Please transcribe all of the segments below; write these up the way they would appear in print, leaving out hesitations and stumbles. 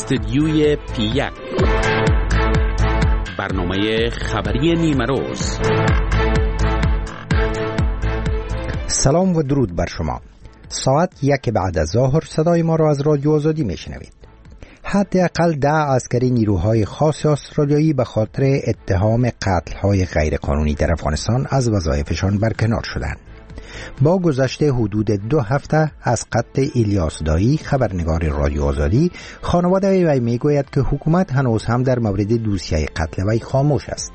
استدیوی پی1، برنامه خبری نیمروز. سلام و درود بر شما. ساعت 1 بعد از ظهر صدای ما را از رادیو آزادی میشنوید. حداقل 10 عسکری نیروهای خاص استرالیایی به خاطر اتهام قتل‌های غیرقانونی در افغانستان از وظایفشان برکنار شدند. با گذشت حدود 2 هفته از قتل الیاس دایی، خبرنگار رادیو آزادی، خانواده وی میگوید که حکومت هنوز هم در مورد دوسیه قتل وی خاموش است.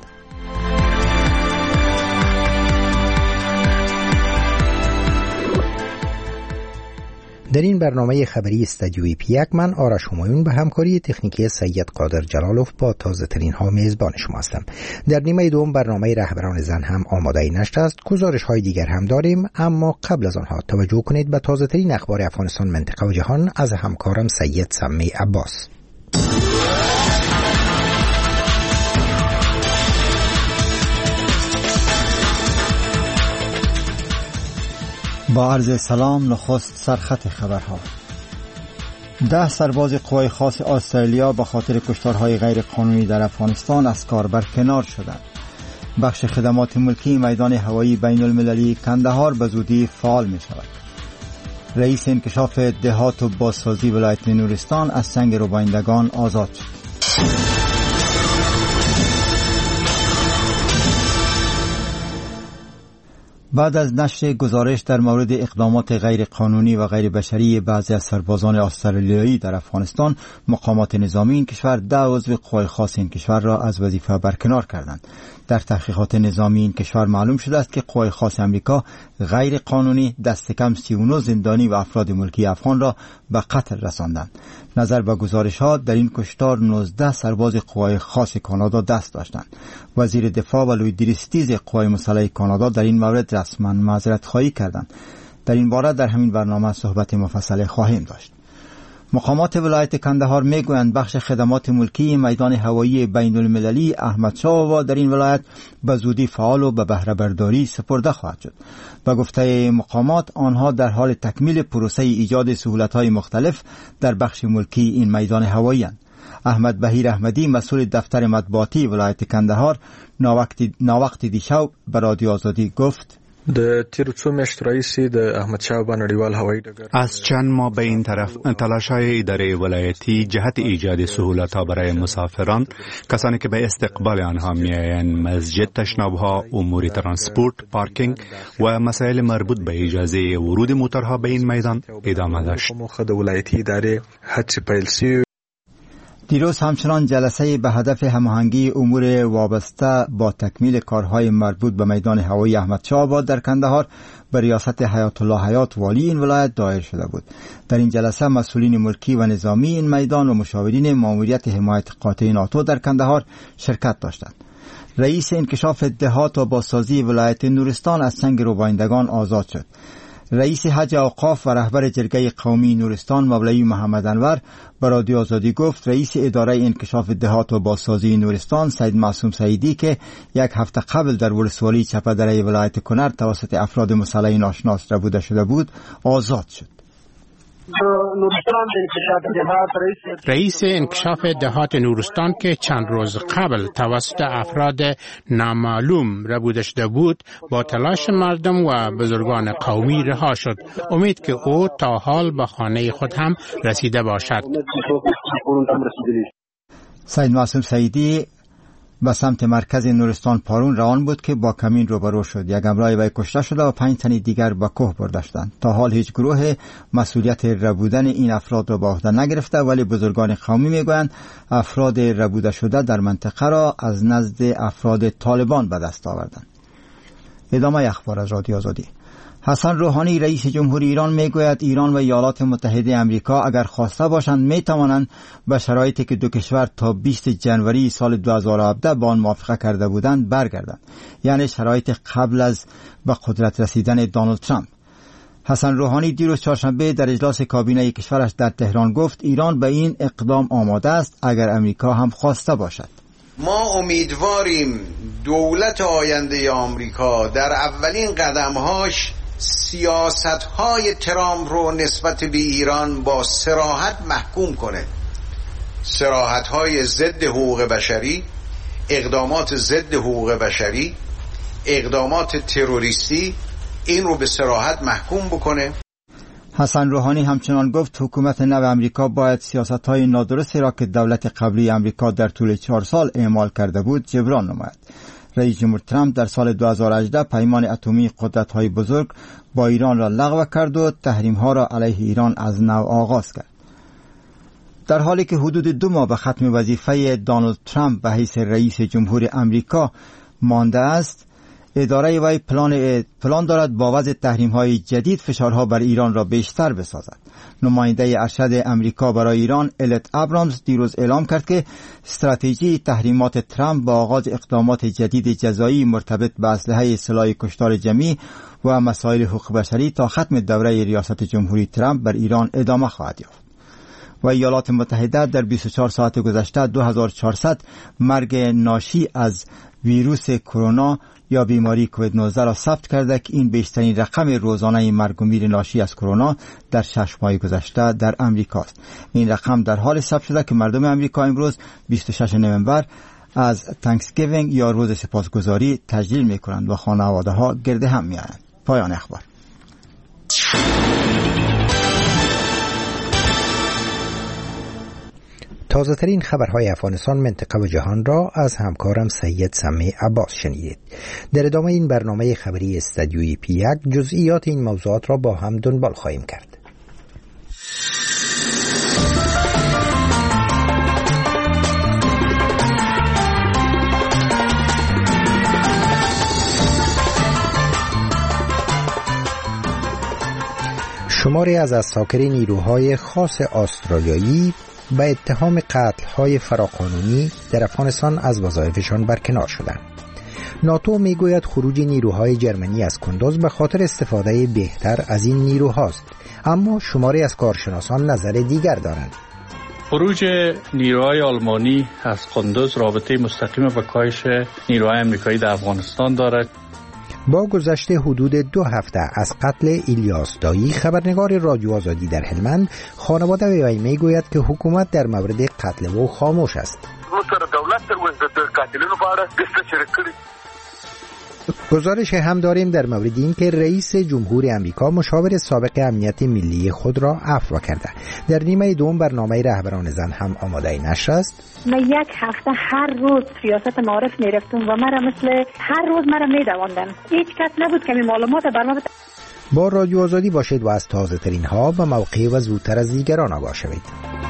در این برنامه خبری استدیوی پی1 من آرش همایون به همکاری تکنیکی سید قادر جلالوف با تازه ترین ها میزبان شما هستم. در نیمه دوم برنامه رهبران زن هم آماده نشده است. گزارش های دیگر هم داریم، اما قبل از آنها توجه کنید به تازه ترین اخبار افغانستان، منطقه و جهان از همکارم سید سمی عباس. با عرض سلام، نخست سرخط خبرها. 10 سرباز قوای خاص استرالیا به خاطر کشتارهای غیر قانونی در افغانستان از کار برکنار شدند. بخش خدمات ملکی میدان هوایی بین المللی کندهار به زودی فعال می شود. رئیس انکشاف دهات و بازسازی ولایت نورستان از سنگ ربایندگان آزاد شد. بعد از نشر گزارش در مورد اقدامات غیر قانونی و غیر بشری بعضی از سربازان استرالیایی در افغانستان، مقامات نظامی این کشور 10 عضو قوای خاص این کشور را از وظیفه برکنار کردند. در تحقیقات نظامی این کشور معلوم شده است که قوای خاص امریکا غیر قانونی دست کم 39 زندانی و افراد ملکی افغان را به قتل رساندند. نظر به گزارش ها در این کشتار 19 سرباز قوای خاص کانادا دست داشتند. وزیر دفاع و لوی دیریستیز قوای مسلح کانادا در این مورد رسما معذرت خواهی کردند. در این باره در همین برنامه صحبت مفصل خواهیم داشت. مقامات ولایت کندهار میگویند بخش خدمات ملکی میدان هوایی بین المللی احمد شاه آوا در این ولایت به زودی فعال و به بهره برداری سپرده خواهد شد. به گفته مقامات، آنها در حال تکمیل پروسه ایجاد سهولت‌های مختلف در بخش ملکی این میدان هوایی اند. احمد بهیر احمدی، مسئول دفتر مطبوعاتی ولایت کندهار، ناوقت دیشب به رادیو آزادی گفت: د تیرو څو میاشتو راهیسې د احمدشاه بابا نړیوال هوایي ډګر از چند ماه به این طرف تلاش‌های اداره ولایتی جهت ایجاد سهولت‌ها برای مسافران، کسانی که به استقبال آنها می‌آیند، مسجد، تشناب‌ها، امور ترانسپورت، پارکینگ و مسائل مربوط به اجازه ورود موترها به این میدان ادامه داشت. موخه د ولایتي ادارې هڅې پیل شوې. دیروز همچنان جلسه به هدف هماهنگی امور وابسته با تکمیل کارهای مربوط به میدان هوایی احمدشاه آباد در کندهار به ریاست حیات الله حیات والی این ولایت دایر شده بود. در این جلسه مسئولین ملکی و نظامی این میدان و مشاورین ماموریت حمایت قاطع ناتو در کندهار شرکت داشتند. رئیس انکشاف دهات و بازسازی ولایت نورستان از سنگ ربایندگان آزاد شد. رئیس حج اوقاف و رهبر جرگه قومی نورستان مولوی محمد انور به رادیو آزادی گفت رئیس اداره انکشاف دهات و بازسازی نورستان سید معصوم سعیدی که 1 هفته قبل در ولسوالی چپدره ولایت کنر توسط افراد مسلح ناشناس ربوده شده بود آزاد شد. رئیس انکشاف دهات نورستان که چند روز قبل توسط افراد نامعلوم ربوده شده بود با تلاش مردم و بزرگان قومی رها شد. امید که او تا حال به خانه خود هم رسیده باشد. سید معصوم سعیدی به سمت مرکز نورستان پارون روان بود که با کمین روبرو شد. 1 همراه وی کشته شده و 5 تن دیگر به کوه برده شدند. تا حال هیچ گروه مسئولیت ربودن این افراد را به عهده نگرفته، ولی بزرگان قومی میگویند افراد ربوده شده در منطقه را از نزد افراد طالبان به دست آوردند. ادامه اخبار از رادیو آزادی. حسن روحانی رئیس جمهوری ایران میگوید ایران و ایالات متحده آمریکا اگر خواسته باشند میتوانند به شرایطی که 2 کشور تا 20 جنوری سال 2017 با آن موافقه کرده بودند برگردند، یعنی شرایط قبل از به قدرت رسیدن دونالد ترامپ. حسن روحانی دیروز چهارشنبه در اجلاس کابینه کشورش در تهران گفت ایران به این اقدام آماده است اگر آمریکا هم خواسته باشد. ما امیدواریم دولت آینده آمریکا در اولین قدمهاش سیاست‌های ترامپ رو نسبت به ایران با صراحت محکوم کنه صراحت‌های ضد حقوق بشری، اقدامات ضد حقوق بشری، اقدامات تروریستی این رو به صراحت محکوم بکنه. حسن روحانی همچنان گفت حکومت نو امریکا باید سیاست‌های نادرستی را که دولت قبلی امریکا در طول 4 سال اعمال کرده بود جبران نماید. رئیس جمهور ترامپ در سال 2018 پیمان اتمی قدرت‌های بزرگ با ایران را لغو کرد و تحریم‌ها را علیه ایران از نو آغاز کرد. در حالی که حدود 2 ماه به ختم وظیفه دونالد ترامپ به حیث رئیس جمهور امریکا مانده است، اداره وی پلان دارد با وضع تحریم‌های جدید فشارها بر ایران را بیشتر بسازد. نماینده ارشد امریکا برای ایران الیت ابرامز دیروز اعلام کرد که استراتژی تحریمات ترامپ با آغاز اقدامات جدید جزایی مرتبط به اسلحه سلاح کشتار جمعی و مسائل حقوق بشری تا ختم دوره ریاست جمهوری ترامپ بر ایران ادامه خواهد یافت. و ایالات متحده در 24 ساعت گذشته 2400 مرگ ناشی از ویروس کرونا یا بیماری کووید 19 را ثبت کرده که این بیشترین رقم روزانه مرگ و میر ناشی از کرونا در 6 ماه گذشته در امریکا است. این رقم در حال ثبت شده که مردم امریکا امروز 26 نوامبر از تانکسگیوینگ یا روز سپاسگزاری تجلیل می‌کنند و خانواده‌ها گرد هم می‌آیند. پایان اخبار. تازه ترین خبرهای افغانستان، منطقه و جهان را از همکارم سید سمی عباس شنیدید. در ادامه این برنامه خبری استودیوی پی 1 جزئیات این موضوعات را با هم دنبال خواهیم کرد. شماری از عساکر نیروهای خاص استرالیایی به اتهام قتل‌های فراقانونی در افغانستان از وظایفشان برکنار شدند. ناتو میگوید خروج نیروهای جرمنی از کندوز به خاطر استفاده بهتر از این نیروهاست، اما شماری از کارشناسان نظر دیگر دارند. خروج نیروهای آلمانی از کندوز رابطه مستقیم با کاهش نیروهای آمریکایی در افغانستان دارد. با گذشته حدود 2 هفته از قتل ایلیاس دایی، خبرنگار رادیو آزادی در هلمند، خانواده وی میگوید که حکومت در مورد قتل او خاموش است. گزارش هم داریم در مورد این که رئیس جمهور امریکا مشاور سابق امنیت ملی خود را عفو کرده. در نیمه دوم برنامه رهبران زن هم آماده نشر است. من 1 هفته هر روز ریاست معارف میرفتم و مرا مثل هر روز مرا میدواندن. هیچ کس نبود که معلومات برنامه. با رادیو آزادی باشید و از تازه ترین ها و موقع و زودتر از دیگران آگاه شوید.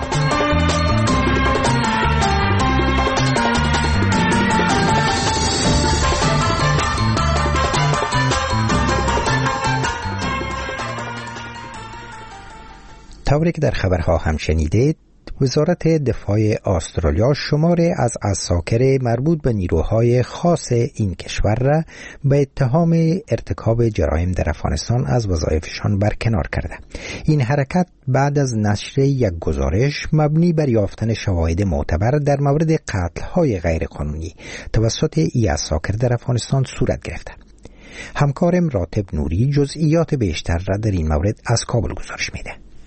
طوری که در خبرها هم شنیدید، وزارت دفاع استرالیا شماری از عساکر مربوط به نیروهای خاص این کشور را به اتهام ارتکاب جرایم در افغانستان از وظایفشان برکنار کرده. این حرکت بعد از نشر یک گزارش مبنی بر یافتن شواهد معتبر در مورد قتل‌های غیرقانونی توسط این عساکر در افغانستان صورت گرفته. همکارم راتب نوری جزئیات بیشتر را در این مورد از کابل گزارش میده.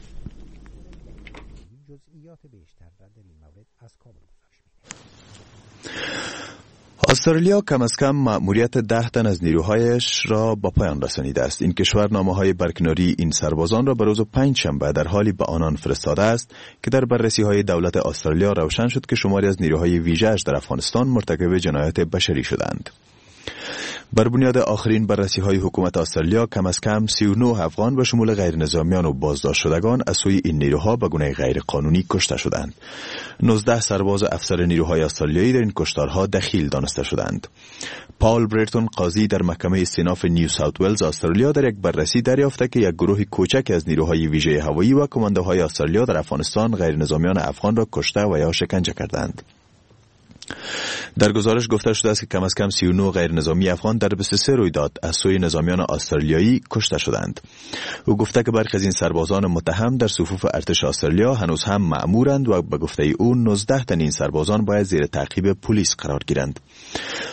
استرالیا کم از کم مأموریت 10 تن از نیروهایش را با پایان رسانیده است. این کشور نامه‌های برکناری این سربازان را به روز 5 شنبه در حالی به آنان فرستاده است که در بررسی‌های دولت استرالیا روشن شد که شماری از نیروهای ویژه‌اش در افغانستان مرتکب جنایات بشری شدند. بر بنیاد آخرین بررسی‌های حکومت استرالیا کم از کم 39 افغان به شمول غیر نظامیان و بازداشت شدگان از سوی این نیروها به گونه غیر قانونی کشته شدند. 19 سرباز و افسر نیروهای استرالیایی در این کشتارها دخیل دانسته شدند. پاول برتون قاضی در محکمه استیناف نیو ساوت ولز استرالیا در یک بررسی دریافته که یک گروه کوچک از نیروهای ویژه هوایی و کماندوهای استرالیا در افغانستان غیر نظامیان افغان را کشته و یا شکنجه کردند. در گزارش گفته شده است که کم از کم 39 غیر نظامی افغان در 23 رویداد از سوی نظامیان استرالیایی کشته شدند. او گفته که برخی از این سربازان متهم در صفوف ارتش استرالیا هنوز هم مأمورند و به گفته او 19 تن این سربازان باید زیر تعقیب پلیس قرار گیرند.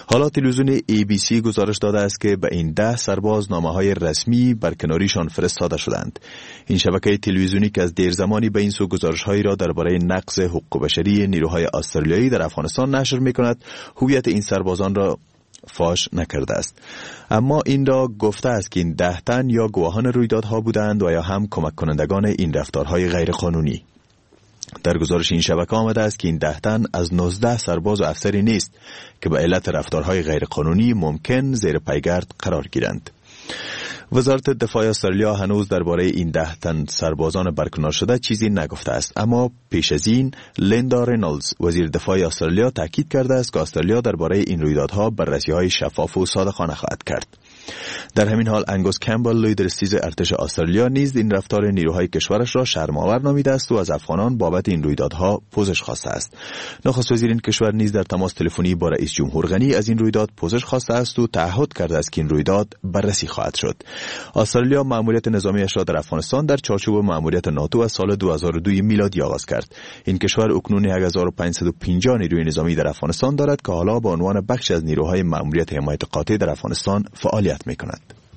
حالا تلویزیون ABC گزارش داده است که به این 10 سرباز نامه‌های رسمی برکناریشان فرستاده شدند. این شبکه تلویزیونی که از دیر زمانی به این سو گزارش‌هایی را درباره نقض حقوق بشری نیروهای استرالیایی در افغانستان نشر می‌کند، هویت این سربازان را فاش نکرده است. اما این را گفته است که این 10 تن یا گواهان رویدادها بودند و یا هم کمک کنندگان این رفتارهای غیرقانونی. در گزارش این شبکه آمده است که این 10 تن از 19 سرباز و افسری نیست که به علت رفتارهای غیرقانونی ممکن زیر پیگرد قرار گیرند. وزارت دفاع استرالیا هنوز درباره این 10 تن سربازان برکنار شده چیزی نگفته است، اما پیش از این لیندا رینولدز وزیر دفاع استرالیا تاکید کرده است که استرالیا درباره این رویدادها بررسی‌های شفاف و صادقانه خواهد کرد. در همین حال انگوس کمبل لوی درستیز ارتش استرالیا نیز این رفتار نیروهای کشورش را شرم‌آور نامیده است و از افغانان بابت این رویدادها پوزش خواسته است. نخست وزیر این کشور نیز در تماس تلفنی با رئیس جمهور غنی از این رویداد پوزش خواسته است و تعهد کرده است که این رویداد بررسی خواهد شد. استرالیا مأموریت نظامیش را در افغانستان در چارچوب مأموریت ناتو از سال 2002 میلادی آغاز کرد. این کشور اکنون 1550 نیروی نظامی در افغانستان دارد که حالا به عنوان بخش از نیروهای مأموریت حمایت قاطع در افغانستان فعالیت می‌کند.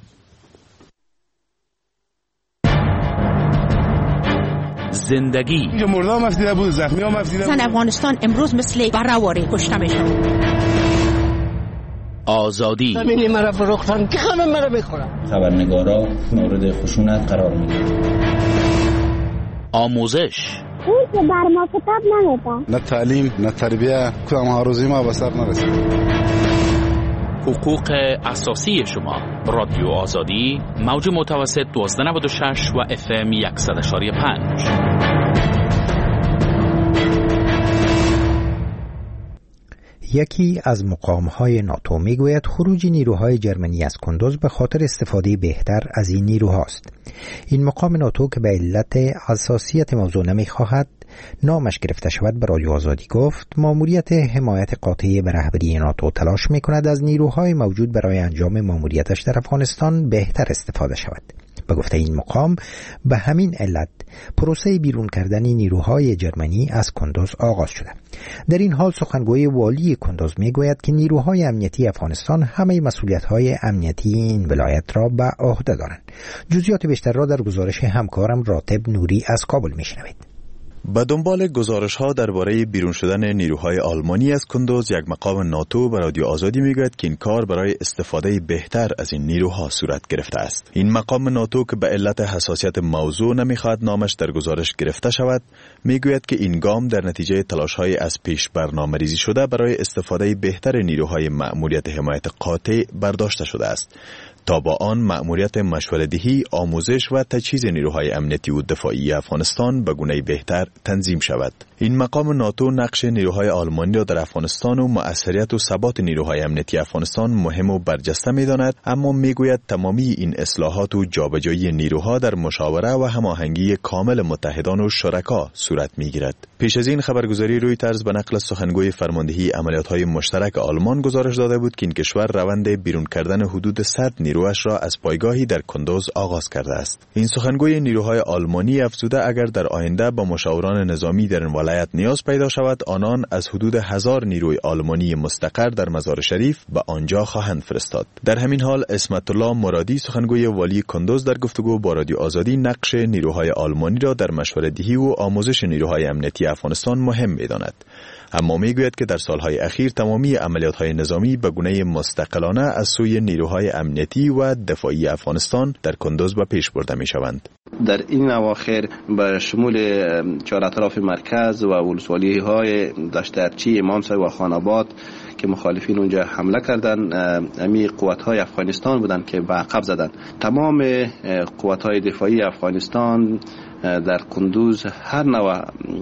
زندگی اینجا مردم مفدیده بود، زخمی ها مفدیده بود. افغانستان امروز مثل برآوری کشته میشن. آزادی زمینی مرا فروختن که همه مرا بخورن. خبرنگارا مورد خشونت قرار میگیرن. آموزش اون که بر ما کتاب نمیده. نه تعلیم نه تربیه، کدام ها روزی ما به سر نرسید. حقوق اساسی شما. رادیو آزادی موج متوسط 1296 و FM 100.5. یکی از مقام‌های ناتو میگوید خروج نیروهای جرمنی از کندوز به خاطر استفاده بهتر از این نیروهاست. این مقام ناتو که به علت حساسیت موضوع نمیخواهد نامش گرفته شود به رادیو آزادی گفت ماموریت حمایت قاطع به رهبری ناتو تلاش میکند از نیروهای موجود برای انجام ماموریتش در افغانستان بهتر استفاده شود. به گفته این مقام به همین علت پروسه بیرون کردن نیروهای جرمنی از کندوز آغاز شده. در این حال سخنگوی والی کندوز میگوید که نیروهای امنیتی افغانستان همه مسئولیت‌های امنیتی این ولایت را به عهده دارند. جزئیات بیشتر را در گزارش همکارم راتب نوری از کابل میشنوید. به دنبال گزارش‌ها درباره بیرون شدن نیروهای آلمانی از کندوز، یک مقام ناتو به رادیو آزادی میگوید که این کار برای استفاده بهتر از این نیروها صورت گرفته است. این مقام ناتو که به علت حساسیت موضوع نمیخواد نامش در گزارش گرفته شود، میگوید که این گام در نتیجه تلاش‌های از پیش برنامه‌ریزی شده برای استفاده بهتر نیروهای مأموریت حمایت قاطع برداشته شده است تا با آن مأموریت مشوره‌دهی، آموزش و تجهیز نیروهای امنیتی و دفاعی افغانستان به گونه بهتر تنظیم شود. این مقام ناتو نقش نیروهای آلمانی را در افغانستان و مؤثریت و ثبات نیروهای امنیتی افغانستان مهم و برجسته می‌داند، اما میگوید تمامی این اصلاحات و جابجایی نیروها در مشاوره و هماهنگی کامل متحدان و شرکا صورت می‌گیرد. پیش از این خبرگزاری رویترز به نقل سخنگوی فرماندهی عملیات‌های مشترک آلمان گزارش داده بود که این کشور روند بیرون کردن حدود 100 نیرویش را از پایگاهی در کندوز آغاز کرده است. این سخنگوی نیروهای آلمانی افزوده اگر در آینده با مشاوران نظامی در این ولایت نیاز پیدا شود، آنان از حدود 1000 نیروی آلمانی مستقر در مزار شریف به آنجا خواهند فرستاد. در همین حال اسمت الله مرادی سخنگوی والی کندوز در گفتگو با رادیو آزادی نقش نیروهای آلمانی را در مشوره‌دهی و آموزش نیروهای امنیتی افغانستان مهم می‌داند. اما میگوید که در سالهای اخیر تمامی عملیات‌های نظامی به گونه مستقلانه از سوی نیروهای امنیتی و دفاعی افغانستان در کندوز به پیش برده می‌شوند. در این اواخر به شمول چهار اطراف مرکز و ولسوالی‌های دشت ارچی، امامسای و خاناباد که مخالفین اونجا حمله کردن، امی قوت‌های افغانستان بودن که به عقب زدن. تمام قوت‌های دفاعی افغانستان در کندوز هر نوع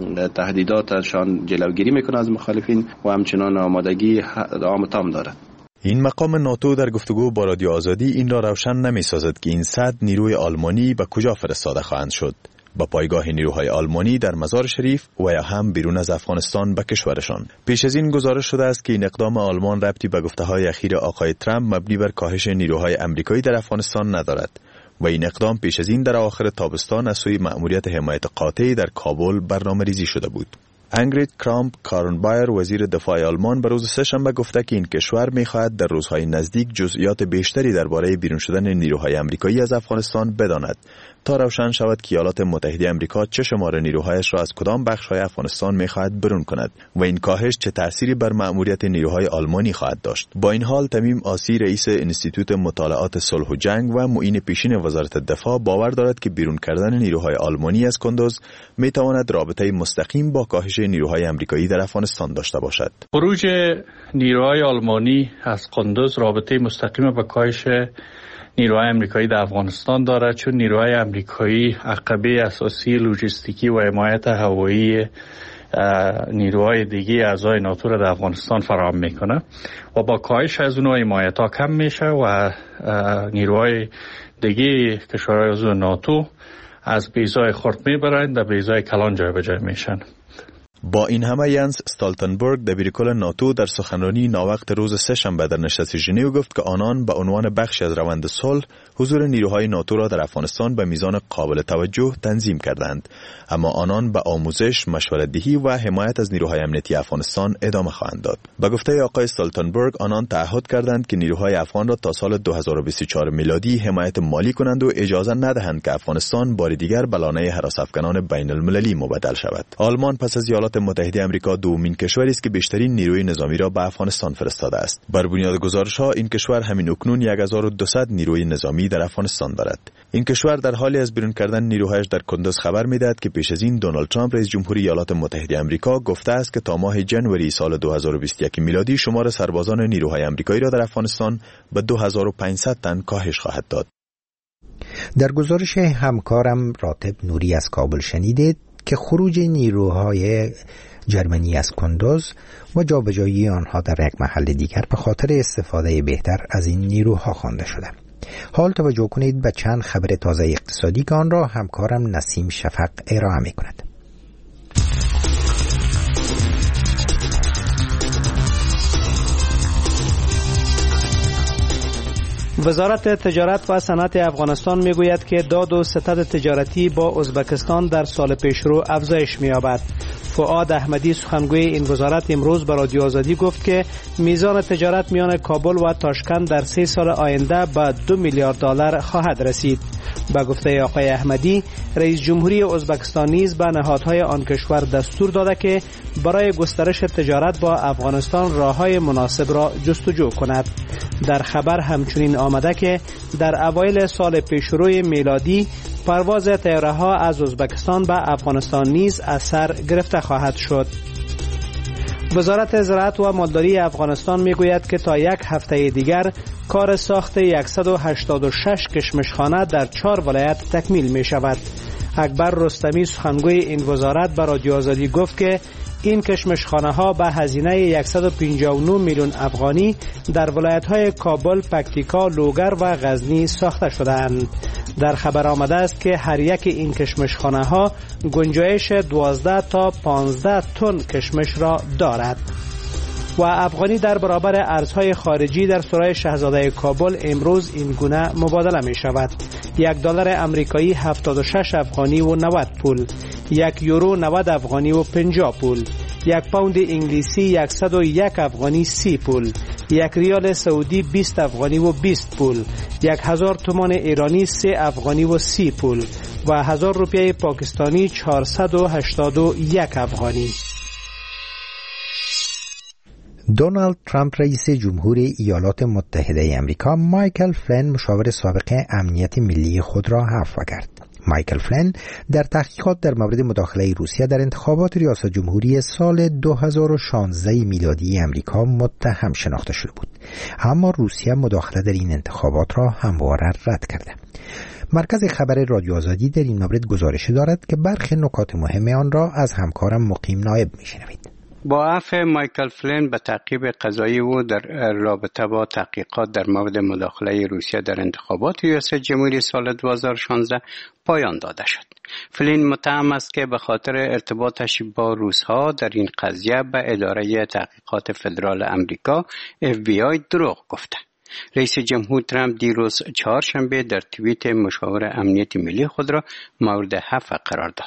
تهدیداتشان جلوگیری میکنه از مخالفین و همچنان آمادگی عام تام دارد. این مقام ناتو در گفتگو با رادیو آزادی این را روشن نمی‌سازد که این 100 نیروی آلمانی به کجا فرستاده خواهند شد، با پایگاه نیروهای آلمانی در مزار شریف و یا هم بیرون از افغانستان به کشورشان. پیش از این گزارش شده است که این اقدام آلمان ربطی به گفته‌های اخیر آقای ترامپ مبنی بر کاهش نیروهای آمریکایی در افغانستان ندارد و این اقدام پیش از این در آخر تابستان از سوی مأموریت حمایت قاطع در کابل برنامه‌ریزی شده بود. انگرید کرامپ کارنبایر وزیر دفاع آلمان به روز سه‌شنبه گفته که این کشور می‌خواهد در روزهای نزدیک جزئیات بیشتری درباره بیرون شدن نیروهای آمریکایی از افغانستان بداند تا روشن شود که ایالات متحده آمریکا چه شمار نیروهایش را از کدام بخش‌های افغانستان می‌خواهد برون کند و این کاهش چه تأثیری بر مأموریت نیروهای آلمانی خواهد داشت. با این حال تمیم آسی رئیس انستیتوت مطالعات صلح و جنگ و معین پیشین وزارت دفاع باور دارد که بیرون کردن نیروهای آلمانی از کندوز می‌تواند رابطه مستقیم با کاهش نیروهای آمریکایی در افغانستان داشته باشد. خروج نیروهای آلمانی از کندوز رابطه مستقیم با کاهش نیروهای آمریکایی در افغانستان دارد، چون نیروهای آمریکایی عقبه اساسی لوجستیکی و حمایت هوایی نیروهای دیگه اعضای ناتو را در افغانستان فراهم میکنه و با کاهش از اونها حمایت ها کم میشه و نیروهای دیگه کشورهای عضو ناتو از بیضای خرد میبرند و بیضای کلان جای به جای میشن. با این همه ینس استالتنبرگ دبیرکل ناتو در سخنرانی ناوقت روز سه‌شنبه در نشست ژنو گفت که آنان به عنوان بخشی از روند صلح حضور نیروهای ناتو را در افغانستان به میزان قابل توجه تنظیم کردند، اما آنان به آموزش، مشورت‌دهی و حمایت از نیروهای امنیتی افغانستان ادامه خواهند داد. به گفته آقای استالتنبرگ آنان تعهد کردند که نیروهای افغان را تا سال 2024 میلادی حمایت مالی کنند و اجازه ندهند که افغانستان بار دیگر به لانه هراس افغانان بین المللی مبدل شود. آلمان پس از ایالات متحده آمریکا دومین کشوری است که بیشترین نیروی نظامی را به افغانستان فرستاده است. بر بنیاد گزارش‌ها این کشور همین اکنون 1200 نیروی نظامی در افغانستان دارد. این کشور در حالی از بیرون کردن نیروهایش در کندوز خبر می‌دهد که پیش از این دونالد ترامپ رئیس جمهوری ایالات متحده آمریکا گفته است که تا ماه ژانویه سال 2021 میلادی شمار سربازان نیروهای آمریکایی را در افغانستان به 2500 تن کاهش خواهد داد. در گزارش همکارم راتب نوری از کابل شنیدید که خروج نیروهای جرمنی از کندوز و جابجایی آنها در یک محل دیگر به خاطر استفاده بهتر از این نیروها خوانده شده. حال توجه کنید به چند خبر تازه اقتصادی که آن را همکارم نسیم شفق ارائه می کند. وزارت تجارت و صنعت افغانستان میگوید که داد و ستد تجارتی با ازبکستان در سال پیشرو افزایش می‌یابد. فؤاد احمدی سخنگوی این وزارت امروز به رادیو آزادی گفت که میزان تجارت میان کابل و تاشکند در 3 سال آینده به 2 میلیارد دلار خواهد رسید. به گفته آقای احمدی، رئیس جمهوری ازبکستان نیز به نهادهای آن کشور دستور داده که برای گسترش تجارت با افغانستان راههای مناسب را جستجو کند. در خبر همچنین آمده که در اوایل سال پیشروی میلادی پرواز طیاره‌ها از ازبکستان به افغانستان نیز از سر گرفته خواهد شد. وزارت زراعت و مالداری افغانستان میگوید که تا یک هفته دیگر کار ساخت 186 کشمشخانه در 4 ولایت تکمیل می شود. اکبر رستمی سخنگوی این وزارت به رادیو آزادی گفت که این کشمشخانه ها به هزینه 159 میلیون افغانی در ولایت های کابل، پکتیکا، لوگر و غزنی ساخته شده‌اند. در خبر آمده است که هر یک این کشمشخانه ها گنجایش 12 تا 15 تن کشمش را دارد. و افغانی در برابر ارزهای خارجی در سرای شاهزاده کابل امروز این گونه مبادله می شود. $1 امریکایی 76 افغانی و 90 پول، 1 یورو 90 افغانی و 50 پول، 1 پوند انگلیسی 101 افغانی 30 پول، 1 ریال سعودی 20 افغانی و 20 پول، 1000 تومان ایرانی 3 افغانی و 30 پول و 1000 روپیه پاکستانی 481 افغانی. دونالد ترامپ رئیس جمهوری ایالات متحده آمریکا مایکل فلین مشاور سابق امنیت ملی خود را عفو کرد. مایکل فلین در تحقیقات در مورد مداخله روسیه در انتخابات ریاست جمهوری سال 2016 میلادی امریکا متهم شناخته شده بود، اما روسیه مداخله در این انتخابات را همواره رد کرده. مرکز خبر رادیو آزادی در این مورد گزارش دارد که برخی نکات مهم آن را از همکارم مقیم نایب میشنوید. با عفو مایکل فلین به تعقیب قضایی او در رابطه با تحقیقات در مورد مداخله روسیه در انتخابات ریاست جمهوری سال 2016 پایان داده شد. فلین متهم است که به خاطر ارتباطش با روس‌ها در این قضیه به اداره تحقیقات فدرال امریکا FBI دروغ گفته. رئیس جمهور ترامپ دیروز چهارشنبه در توییت مشاور امنیت ملی خود را مورد عفو قرار داد.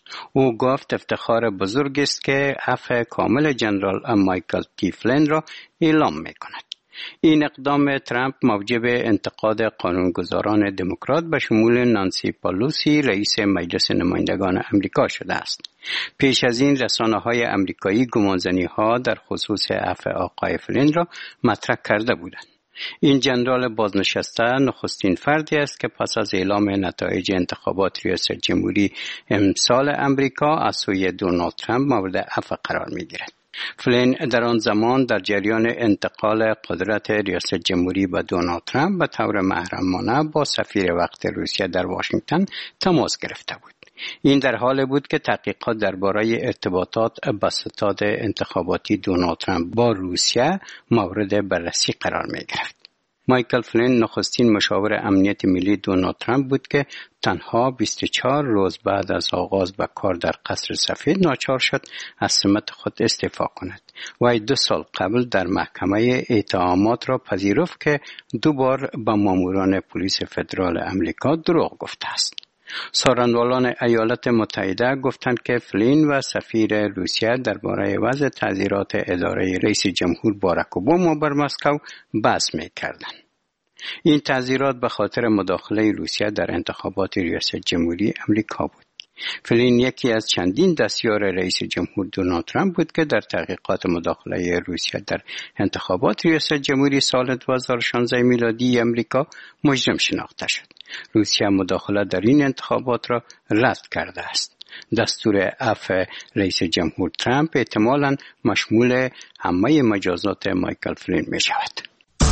او گفت افتخار بزرگ است که عفو کامل جنرال مایکل تی فلین را اعلام می‌کند. این اقدام ترامپ موجب انتقاد قانونگذاران دموکرات به شمول نانسی پالوسی رئیس مجلس نمایندگان امریکا شده است. پیش از این رسانه‌های امریکایی گمانزنی‌ها در خصوص عفو آقای فلین را مطرح کرده بودند. این جنرال بازنشسته نخستین فردی است که پس از اعلام نتایج انتخابات ریاست جمهوری امسال امریکا از سوی دونالد ترامپ مورد عفو قرار می‌گیرد. فلین در آن زمان در جریان انتقال قدرت ریاست جمهوری به دونالد ترامپ به طور محرمانه با سفیر وقت روسیه در واشنگتن تماس گرفته بود. این در حالی بود که تحقیقات درباره ارتباطات با ستاد انتخاباتی دونالد ترامپ با روسیه مورد بررسی قرار می گرفت. مایکل فلین نخستین مشاور امنیت ملی دونالد ترامپ بود که تنها 24 روز بعد از آغاز به کار در قصر سفید ناچار شد از سمت خود استعفا کند. وی 2 سال قبل در محکمه اتهامات را پذیرفت که 2 بار به ماموران پلیس فدرال امریکا دروغ گفته است. سخنرانان ایالات متحده گفتند که فلین و سفیر روسیه درباره وضع تعزیرات اداره رئیس جمهور باراک اوباما بر مسکو بحث می‌کردند. این تعزیرات به خاطر مداخله روسیه در انتخابات ریاست جمهوری امریکا بود. فلین یکی از چندین دستیار رئیس جمهور دونالد ترامپ بود که در تحقیقات مداخله روسیه در انتخابات ریاست جمهوری سال 2016 میلادی امریکا مجرم شناخته شد. روسیه مداخله در این انتخابات را رد کرده است. دستور عفو رئیس جمهور ترامپ احتمالاً مشمول همه مجازات مایکل فلین می شود.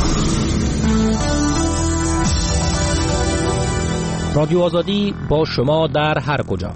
رادیو آزادی با شما در هر کجا.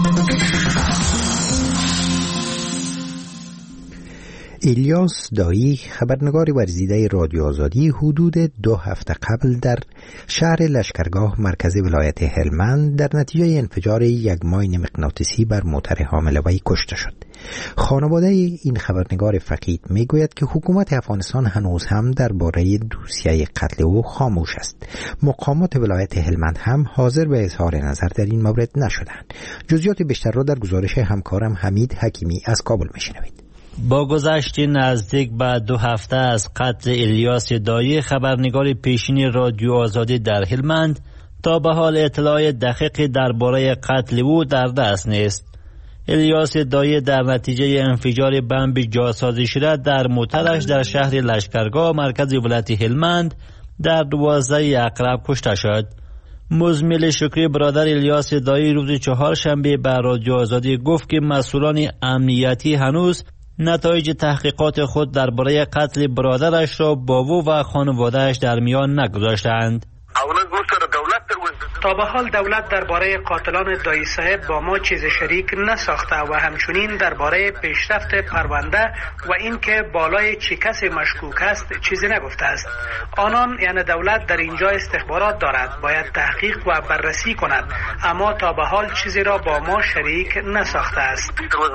الیاس دایی خبرنگار ورزیده رادیو آزادی حدود 2 هفته قبل در شهر لشکرگاه مرکزی ولایت هلمند در نتیجه انفجار یک ماین مغناطیسی بر موتر حامل وی کشته شد. خانواده این خبرنگار فقید میگوید که حکومت افغانستان هنوز هم درباره دوسیه قتل او خاموش است. مقامات ولایت هلمند هم حاضر به اظهار نظر در این مورد نشدند. جزئیات بیشتر را در گزارش همکارم حمید حکیمی از کابل میشنوید. با گذشت نزدیک به 2 هفته از قتل الیاس دایی خبرنگار پیشین رادیو آزادی در هلمند تا به حال اطلاع دقیق درباره قتل او در دست نیست. الیاس دایی در نتیجه انفجار بمب جاسازی شده در موترش در شهر لشکرگاه مرکز ولایت هلمند در 12 اقرب کشته شد. مزمل شکری برادر الیاس دایی روز 4 شنبه به رادیو آزادی گفت که مسئولان امنیتی هنوز نتایج تحقیقات خود درباره قتل برادرش را با او و خانواده‌اش در میان نگذاشتند. تا به حال دولت درباره قاتلان دایی صاحب با ما چیز شریک نساخته و همچنین درباره پیشرفت پرونده و اینکه بالای چه کسی مشکوک است چیزی نگفته است. آنان یعنی دولت در اینجا استخبارات دارد، باید تحقیق و بررسی کند، اما تا به حال چیزی را با ما شریک نساخته است.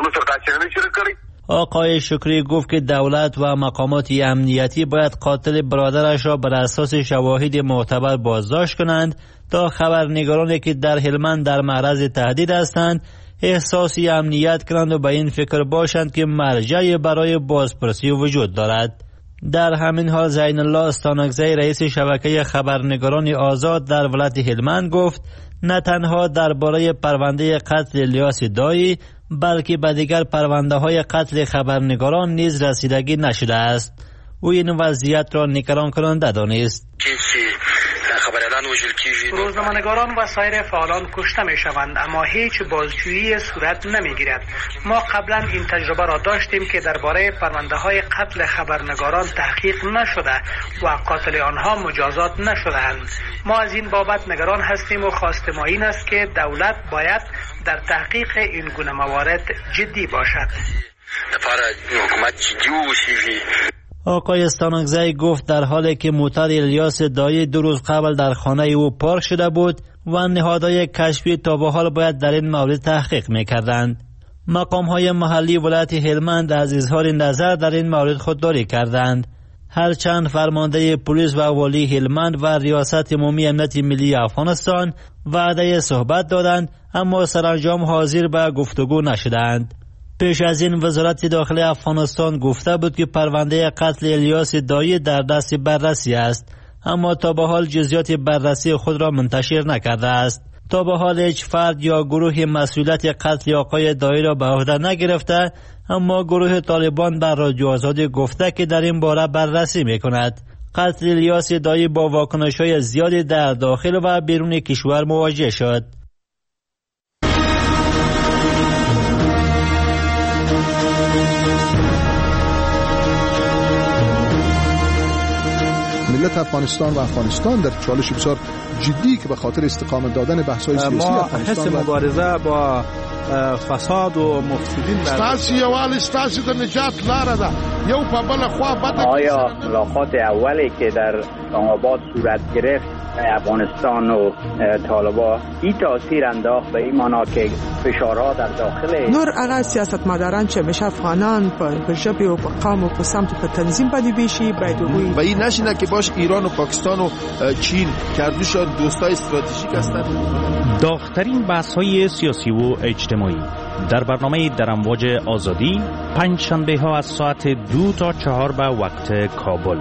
آقای شکری گفت که دولت و مقامات امنیتی باید قاتل برادرش را بر اساس شواهد معتبر بازداشت کنند تا خبرنگارانی که در هلمند در معرض تهدید هستند احساسی امنیت کنند و به این فکر باشند که مرجعی برای بازپرسی وجود دارد. در همین حال زین الله استانکزی رئیس شبکه خبرنگاران آزاد در ولایت هلمند گفت نه تنها درباره پرونده قتل الیاس دایی بلکه به دیگر پرونده های قتل خبرنگاران نیز رسیدگی نشده است. او این وضعیت را نگران کننده دانست. روزنامه‌نگاران و سایر فعالان کشته می شوند اما هیچ بازجویی صورت نمی گیرد. ما قبلا این تجربه را داشتیم که درباره پرونده های قتل خبرنگاران تحقیق نشده و قاتل آنها مجازات نشده‌اند. ما از این بابت نگران هستیم و خواست ما این است که دولت باید در تحقیق این گونه موارد جدی باشد. آقای استانکزی گفت در حالی که موتر الیاس دایی 2 روز قبل در خانه او پارک شده بود و نهادهای کشفی تا به حال باید در این مورد تحقیق می‌کردند. مقام‌های محلی ولایت هلمند از اظهار نظر در این مورد خودداری کردند. هرچند فرمانده پلیس و والی هلمند و ریاست عمومی امنیت ملی افغانستان وعده صحبت دادند اما سرانجام حاضر به گفتگو نشدند. پیش از این وزارت داخلی افغانستان گفته بود که پرونده قتل الیاس دایی در دست بررسی است، اما تا به حال جزئیات بررسی خود را منتشر نکرده است. تا به حال هیچ فرد یا گروه مسئولیت قتل آقای دایی را به عهده نگرفته، اما گروه طالبان در رادیو آزادی گفته که در این باره بررسی میکند. قتل الیاس دایی با واکنش‌های زیادی در داخل و بیرون کشور مواجه شد. ملت افغانستان و افغانستان در چالش بسیار جدی که به خاطر استقامت دادن بحث‌های سیاسی افغانستان ما حس مبارزه با فساد و مفسدین ستاسو یوال ستاسو د نجات لاره ده یو په بل خوا بده. آیا ملاقات اولی که در آباد صورت گرفت افغانستان و طالبان این تاثیر انداخت به این معنا که فشارها در داخل نور هغه سیاستمداران چې همیشه افغانان په ژبې او په قوم او په سمت په تنظیم باندې بیشي باید وي و این نشینه که باش ایران و پاکستان و چین کردوشان دوستای استراتژیک هستند. داغ‌ترین بحث‌های سیاسی و اجتماعی در برنامه در امواج آزادی پنج شنبه ها از ساعت 2 تا 4 به وقت کابل.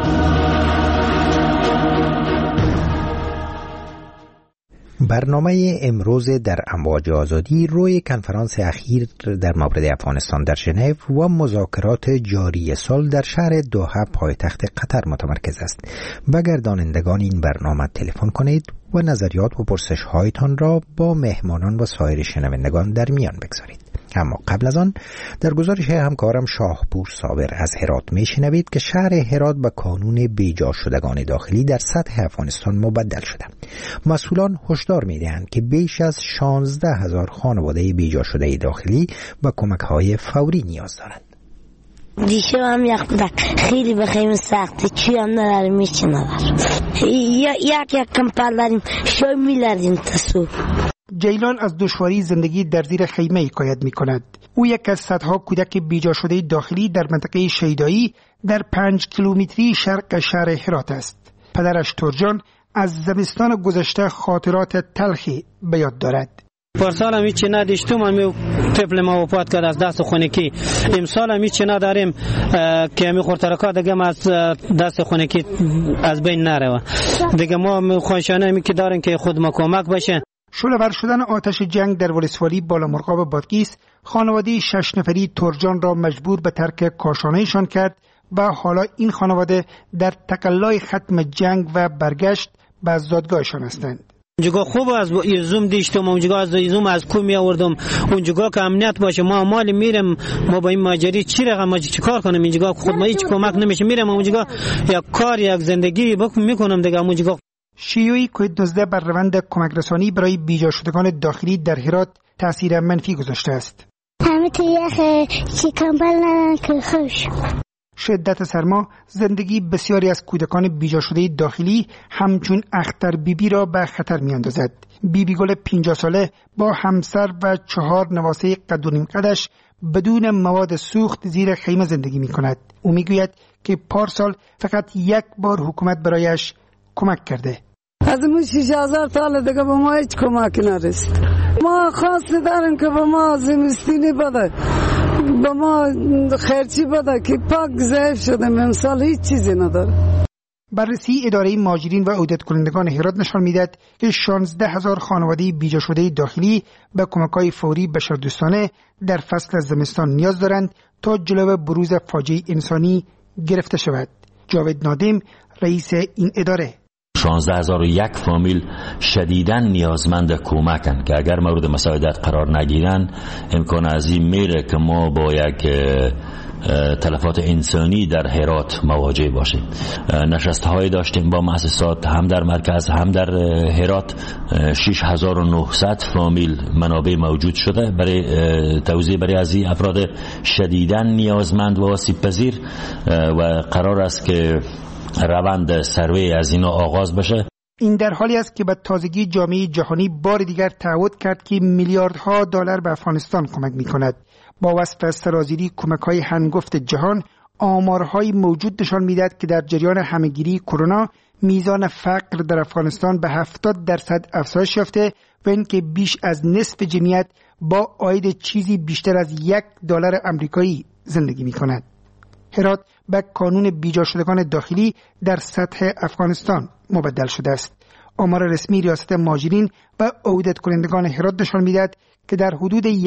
برنامه امروز در امواج آزادی روی کنفرانس اخیر در مورد افغانستان در ژنو و مذاکرات جاری سال در شهر دوحه پایتخت قطر متمرکز است. به گردانندگان این برنامه تلفن کنید و نظریات و پرسش‌هایتان را با مهمانان و سایر شنوندگان در میان بگذارید. اما قبل از آن در گزارش همکارم شاهپور صابر از هرات میشنوید که شهر هرات به کانون بیجا شدگان داخلی در سطح افغانستان مبدل شده. مسئولان هشدار میدهند که بیش از 16,000 خانواده بیجا شده داخلی به کمک‌های فوری نیاز دارند. دیشب هم یک بودک خیلی به خیمه سخته، چی هم نداریم هیچی نداریم، یک کمپل داریم شای میلردیم تا صبح. جیلان از دشواری زندگی در زیر خیمه حکایت می کند. او یک از صدها کودک بیجا شده داخلی در منطقه شیدایی در 5 کیلومتری شرق شهر هرات است. پدرش ترجان از زمستان گذشته خاطرات تلخی به یاد دارد. پارسال هم هیچی نداشتم، همی طفل ما وفات کرد از دست خونکی. امسال هم هیچی نداریم که همی خورترکا دیگه از دست خونکی از بین نره. دیگه ما خواهشانه همی که داریم که خود ما کمک بشه. شعله‌ور شدن آتش جنگ در ولسوالی بالامرغاب بادغیس خانواده 6 نفری ترجان را مجبور به ترک کاشانه‌شان کرد و حالا این خانواده در تقلای ختم جنگ و برگشت به زادگاهشان هستند. اونجا خوب از ایزوم دیشتم، اونجا از ایزوم از کو می آوردم، اونجا که امنیت باشه ما مال میرم، ما با این ماجری چی رقم ما چیکار کنم؟ اینجا خود ما هیچ کمک نمیشه، میرم اونجا یک کار یک زندگی میکنم دیگه. اونجا شیوعی کووید-19 بر روند کمک رسانی برای بیجا شدگان داخلی در هرات تاثیر منفی گذاشته است. همه تو یخ چی کمبل ندارن که خوش. شدت سرما زندگی بسیاری از کودکان بیجا شده داخلی همچون اختر بیبی را به خطر می اندازد. بیبی گل 50 ساله با همسر و 4 نواسه قد و نیم قدش بدون مواد سوخت زیر خیمه زندگی می کند. او می گوید که پارسال فقط یک بار حکومت برایش کمک کرده. از ما 6,000 سال دیگه به ما هیچ کمک نرسید. ما خواسته داریم که به ما زمستینی بده، به ما خرچی بده که پاک ضعیف شدیم، امسال هیچ چیزی نداره. بررسی اداره مهاجرین و عودت کنندگان هرات نشان میدهد که 16,000 خانواده بیجا شده داخلی به کمک‌های فوری بشردوستانه در فصل زمستان نیاز دارند تا جلو بروز فاجعه انسانی گرفته شود. جاوید نادم رئیس این اداره: 16,001 فامیل شدیداً نیازمند کمکن که اگر مورد مساعدت قرار نگیرن امکان عظیم میره که ما با یک تلفات انسانی در هرات مواجه باشیم. نشست های داشتیم با مؤسسات هم در مرکز هم در هرات. 6,900 فامیل منابع موجود شده برای توزیع برای از این افراد شدیداً نیازمند و آسیب پذیر و قرار است که روند سروی از اینا آغاز بشه. این در حالی است که به تازگی جامعه جهانی بار دیگر تعهد کرد که میلیاردها دلار به افغانستان کمک می‌کند. با وصف سرازیری کمک‌های هنگفت جهان، آمارهای موجود نشان می‌دهد که در جریان همه‌گیری کرونا میزان فقر در افغانستان به 70% افزایش یافته و اینکه بیش از نصف جمعیت با عاید چیزی بیشتر از $1 آمریکایی زندگی می‌کند. هرات به کانون بیجا شدگان داخلی در سطح افغانستان مبدل شده است. آمار رسمی ریاست مهاجرین و عودت کنندگان هرات نشان می‌دهد که در حدود